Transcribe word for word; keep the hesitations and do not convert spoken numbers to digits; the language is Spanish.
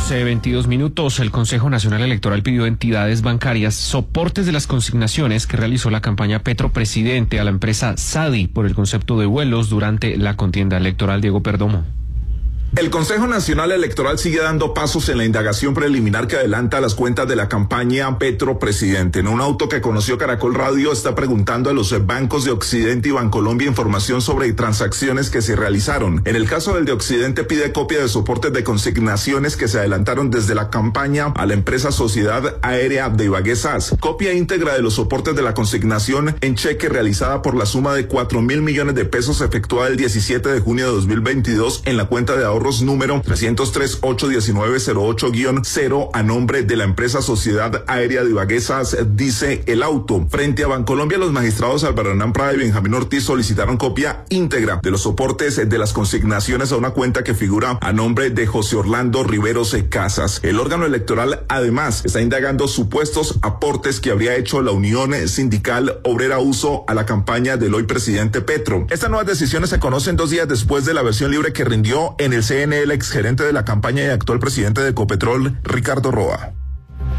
once veintidós minutos, el Consejo Nacional Electoral pidió a entidades bancarias soportes de las consignaciones que realizó la campaña Petro Presidente a la empresa Sadi por el concepto de vuelos durante la contienda electoral. Diego Perdomo. El Consejo Nacional Electoral sigue dando pasos en la indagación preliminar que adelanta las cuentas de la campaña Petro Presidente. En un auto que conoció Caracol Radio está preguntando a los bancos de Occidente y Bancolombia información sobre transacciones que se realizaron. En el caso del de Occidente pide copia de soportes de consignaciones que se adelantaron desde la campaña a la empresa Sociedad Aérea de Ibagué S A S. Copia íntegra de los soportes de la consignación en cheque realizada por la suma de cuatro mil millones de pesos efectuada el diecisiete de junio de dos mil veintidós en la cuenta de ahorro número trescientos tres ocho diecinueve cero ocho guión cero a nombre de la empresa Sociedad Aérea de Ibagué S A S, dice el auto. Frente a Bancolombia, los magistrados Álvaro Hernán Prada y Benjamín Ortiz solicitaron copia íntegra de los soportes de las consignaciones a una cuenta que figura a nombre de José Orlando Riveros Casas. El órgano electoral además está indagando supuestos aportes que habría hecho la Unión Sindical Obrera Uso a la campaña del hoy presidente Petro. Estas nuevas decisiones se conocen dos días después de la versión libre que rindió en el C N E el exgerente de la campaña y actual presidente de Ecopetrol, Ricardo Roa.